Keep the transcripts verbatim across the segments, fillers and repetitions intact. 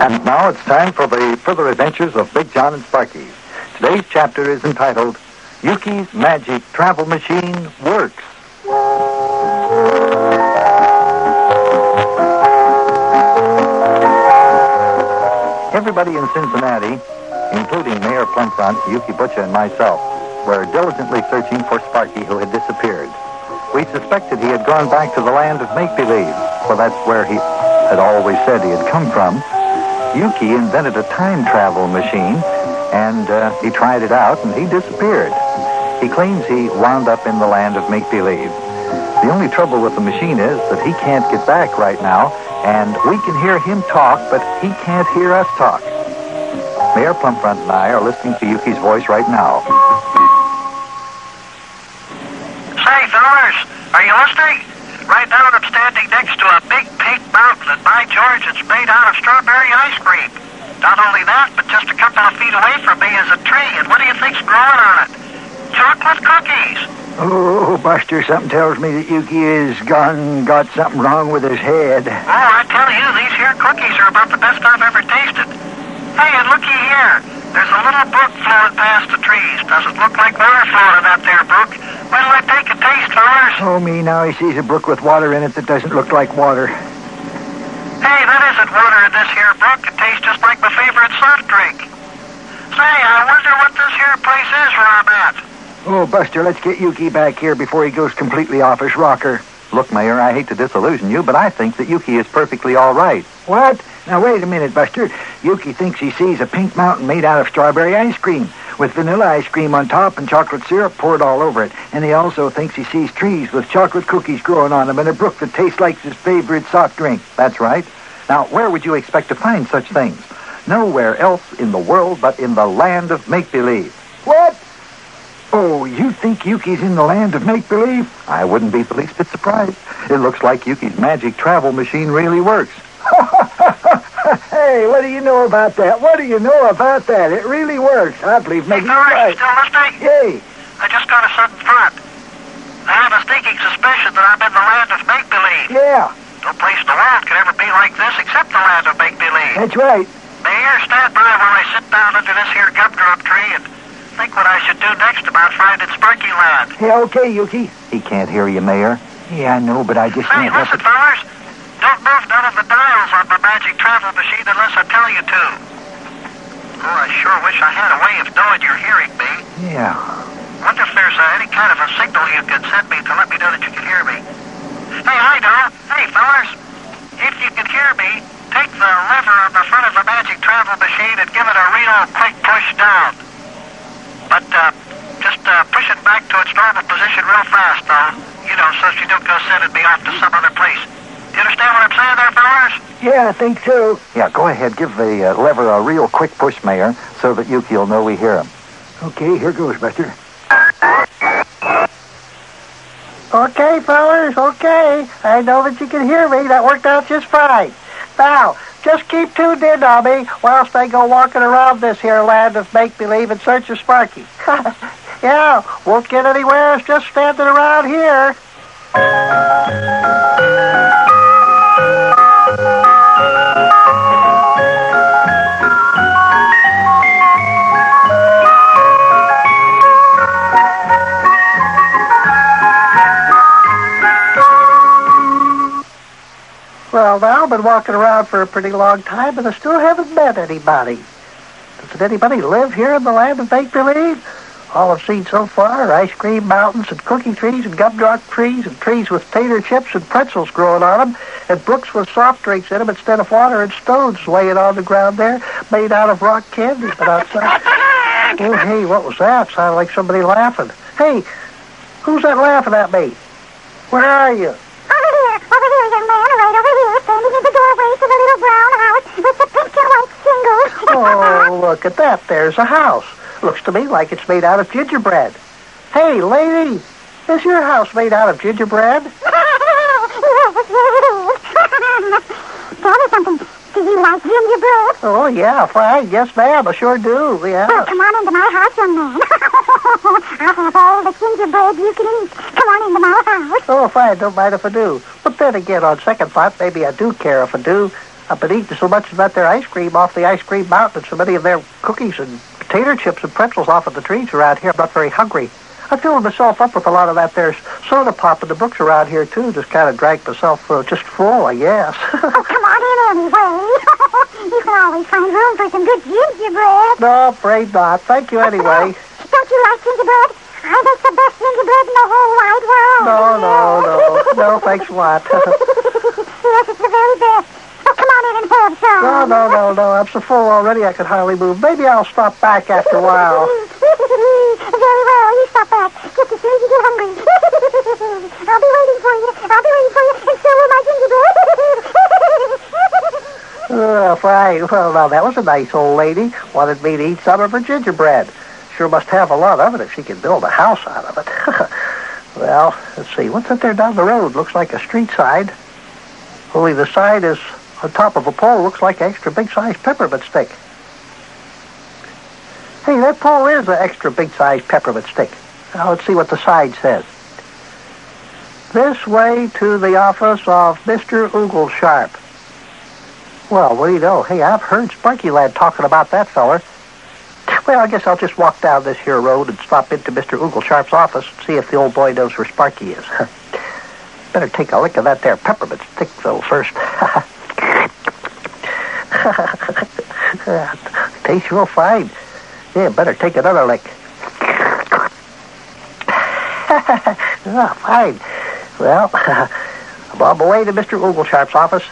And now it's time for the further adventures of Big John and Sparky. Today's chapter is entitled, Yuki's Magic Travel Machine Works. Everybody in Cincinnati, including Mayor Plumfront, Yuki Butcher, and myself, were diligently searching for Sparky, who had disappeared. We suspected he had gone back to the land of make-believe, for that's where he had always said he had come from. Yuki invented a time travel machine, and uh, he tried it out, and he disappeared. He claims he wound up in the land of make-believe. The only trouble with the machine is that he can't get back right now, and we can hear him talk, but he can't hear us talk. Mayor Plumfront and I are listening to Yuki's voice right now. Say, fellas, are you listening? Right now I'm standing next to a big pink mountain, and by George, it's made out of strawberry ice cream. Not only that, but just a couple of feet away from me is a tree, and what do you think's growing on it? Chocolate cookies. Oh, Buster, something tells me that Yuki is gone, got something wrong with his head. Oh, I tell you, these here cookies are about the best I've ever tasted. Hey, and looky here. There's a little brook flowing past the trees. Doesn't look like water flowing in that there brook. When'll I take a taste, fellas? Oh, me, now he sees a brook with water in it that doesn't look like water. Hey, that isn't water in this here brook. It tastes just like my favorite soft drink. Say, I wonder what this here place is where I'm at. Oh, Buster, let's get Yuki back here before he goes completely off his rocker. Look, Mayor, I hate to disillusion you, but I think that Yuki is perfectly all right. What? Now, wait a minute, Buster. Yuki thinks he sees a pink mountain made out of strawberry ice cream, with vanilla ice cream on top and chocolate syrup poured all over it. And he also thinks he sees trees with chocolate cookies growing on them and a brook that tastes like his favorite soft drink. That's right. Now, where would you expect to find such things? Nowhere else in the world but in the land of make-believe. What? Oh, you think Yuki's in the land of make-believe? I wouldn't be the least bit surprised. It looks like Yuki's magic travel machine really works. Hey, what do you know about that? What do you know about that? It really works. I believe maybe Hey, you're right. fellas, still listening? Hey. I just got a sudden thought. I have a sneaking suspicion that I'm in the land of make-believe. Yeah, No place in the world could ever be like this except the land of make-believe. that's right. Mayor, stand by while I sit down under this here gumdrop tree and think what I should do next about finding Sparky Land. Yeah, okay, Yuki. He can't hear you, Mayor. Yeah, I know, but I just Hey, can't help listen, it. fellas. Don't move none of the dials on my magic travel machine unless I tell you to. Oh, I sure wish I had a way of knowing you're hearing me. Yeah. Wonder if there's uh, any kind of a signal you could send me to let me know that you can hear me. Hey, I know. Hey, fellas. If you can hear me, take the lever on the front of the magic travel machine and give it a real quick push down. But, uh, just uh, push it back to its normal position real fast, though. You know, so you don't go sending me off to some other place. Do you understand what I'm saying there, fellas? Yeah, I think so. Yeah, go ahead. Give the uh, lever a real quick push, Mayor, so that Yuki will know we hear him. Okay, here goes, Buster. Okay, fellas, okay. I know that you can hear me. That worked out just fine. Now, just keep tuned in on me whilst I go walking around this here land of make-believe in search of Sparky. Yeah, won't get anywhere. It's just standing around here. Well, now, I've been walking around for a pretty long time, and I still haven't met anybody. Doesn't anybody live here in the land of make-believe? All I've seen so far are ice cream mountains and cookie trees and gumdrop trees and trees with tater chips and pretzels growing on them and brooks with soft drinks in them instead of water and stones laying on the ground there made out of rock candy. But outside... Oh, hey, what was that? Sounded like somebody laughing. Hey, who's that laughing at me? Where are you? Over here, over here, young man, right over here, standing in the doorway to the little brown house with the pink and white shingles. Oh, look at that. There's a house. Looks to me like it's made out of gingerbread. Hey, lady, is your house made out of gingerbread? Yes, yes, it is. Tell me something. Do you like gingerbread? Oh, yeah, fine. Yes, ma'am, I sure do, yeah. Well, come on into my house, young man. I have all the gingerbread you can eat. Come on into my house. Oh, fine, don't mind if I do. But then again, on second thought, maybe I do care if I do. I've been eating so much of that there ice cream off the ice cream mountain and so many of their cookies and potato chips and pretzels off of the trees around here. I'm not very hungry. I filled myself up with a lot of that there soda pop, and the books around here, too. Just kind of drank myself uh, just full, I guess. Oh, come on in anyway. You can always find room for some good gingerbread. No, afraid not. Thank you anyway. Don't you like gingerbread? I make the best gingerbread in the whole wide world. No, no, no. No, thanks a lot. Yes, it's the very best. Oh, come on in and have some. No, no, no, no. I'm so full already I could hardly move. Maybe I'll stop back after a while. Very well. You stop back just as soon as you get hungry. I'll be waiting for you. I'll be waiting for you, and so will my gingerbread. Oh, fine. Well, now, that was a nice old lady. Wanted me to eat some of her gingerbread. Sure must have a lot of it if she can build a house out of it. Well, let's see. What's up there down the road? Looks like a street sign. Only the sign is on top of a pole. Looks like an extra big-sized peppermint stick. Hey, that pole is an extra big-sized peppermint stick. Now, let's see what the sign says. This way to the office of Mister Oglesharp. Well, what do you know? Hey, I've heard Sparky Lad talking about that feller. Well, I guess I'll just walk down this here road and stop into Mister Oglesharp's office and see if the old boy knows where Sparky is. Better take a lick of that there peppermint stick, though, first. Tastes real fine. Yeah, better take another lick. Oh, fine. Well, I'm on my way to Mister Oglesharp's office.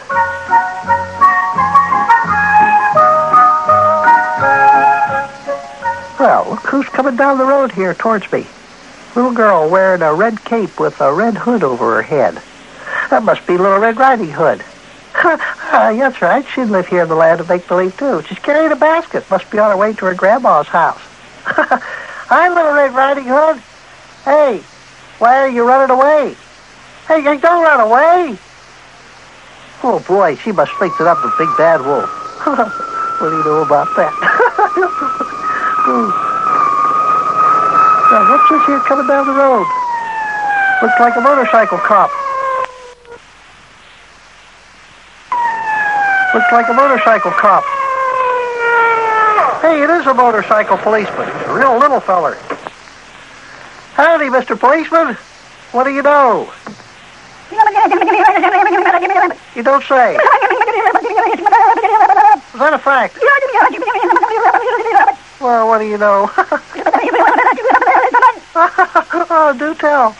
Well, look who's coming down the road here towards me. Little girl wearing a red cape with a red hood over her head. That must be Little Red Riding Hood. Ah, that's right. She'd live here in the land of make-believe, too. She's carrying a basket. Must be on her way to her grandma's house. Hi, Little Red Riding Hood. Hey, why are you running away? Hey, hey, don't run away. Oh, boy, she must think that I'm the big bad wolf. What do you know about that? Now, what's this here coming down the road? Looks like a motorcycle cop. Looks like a motorcycle cop. Hey, it is a motorcycle policeman. A real little feller. Howdy, Mister Policeman. What do you know? You don't say. Is that a fact? Well, what do you know? Oh, do tell.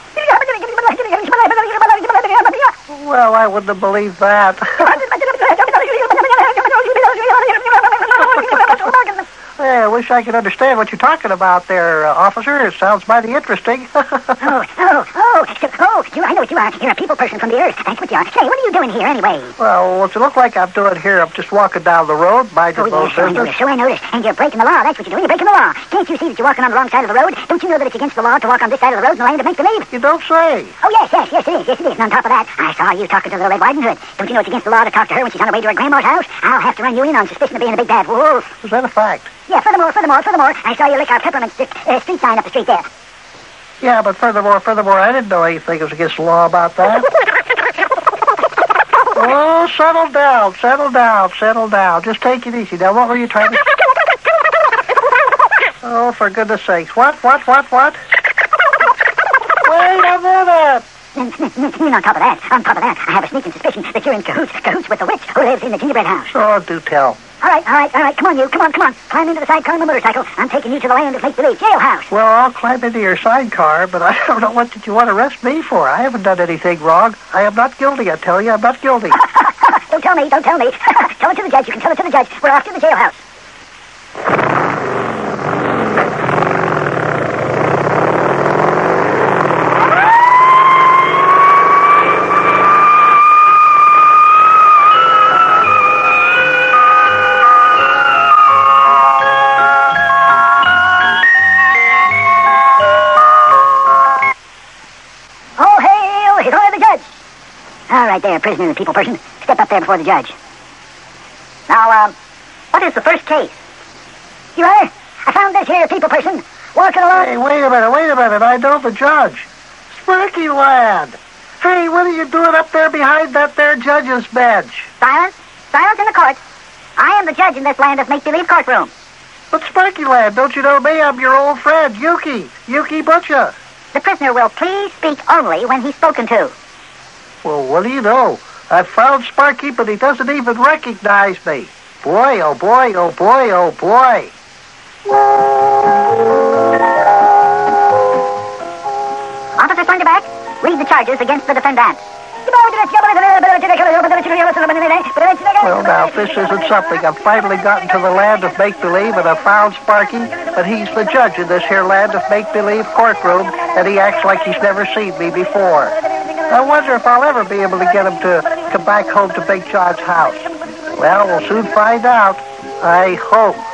Well, I wouldn't have believed that. Hey, I wish I could understand what you're talking about there, uh, officer. It sounds mighty interesting. oh, oh, oh, oh, you, I know what you are. You're a people person from the earth. That's what you are. Say, what are you doing here anyway? Well, what's it look like I'm doing here? I'm just walking down the road, minding oh, my own yes, so I business. noticed, so I noticed. And you're breaking the law. That's what you're doing. You're breaking the law. Can't you see that you're walking on the wrong side of the road? Don't you know that it's against the law to walk on this side of the road in the land of make-believe? You don't say. Oh, yes, yes, yes, it is. Yes, it is. And on top of that, I saw you talking to Little Red Riding Hood. Don't you know it's against the law to talk to her when she's on her way to her grandma's house? I'll have to run you in on suspicion of being a big bad wolf. Is that a fact? Yeah, furthermore, furthermore, furthermore, I saw you lick our peppermint stick, uh, street sign up the street there. Yeah, but furthermore, furthermore, I didn't know anything was against the law about that. Oh, settle down, settle down, settle down. Just take it easy. Now, what were you trying to... Oh, for goodness sakes. What, what, what, what? Wait a minute! And, and, and on top of that, on top of that, I have a sneaking suspicion that you're in cahoots, cahoots with the witch who lives in the gingerbread house. Oh, do tell. All right, all right, all right. Come on, you. Come on, come on. Climb into the sidecar of the motorcycle. I'm taking you to the land of make-believe jailhouse. Well, I'll climb into your sidecar, but I don't know what did you want to arrest me for. I haven't done anything wrong. I am not guilty, I tell you. I'm not guilty. Don't tell me, don't tell me. Tell it to the judge. You can tell it to the judge. We're off to the jailhouse. All right there, prisoner and people person. Step up there before the judge. Now, um, what is the first case? Your Honor, I found this here people person walking along... Hey, wait a minute, wait a minute. I know the judge. Sparky Lad. Hey, what are you doing up there behind that there judge's bench? Silence? Silence in the court. I am the judge in this land of make-believe courtroom. But Sparky lad, don't you know me? I'm your old friend, Yuki. Yuki Butcher. The prisoner will please speak only when he's spoken to. Well, what do you know? I've found Sparky, but he doesn't even recognize me. Boy, oh boy, oh boy, oh boy. Officer Thunderback, read the charges against the defendant. Well, now, if this isn't something, I've finally gotten to the land of make-believe, and I've found Sparky, but he's the judge in this here land of make-believe courtroom, and he acts like he's never seen me before. I wonder if I'll ever be able to get him to come back home to Big John's house. Well, we'll soon find out. I hope.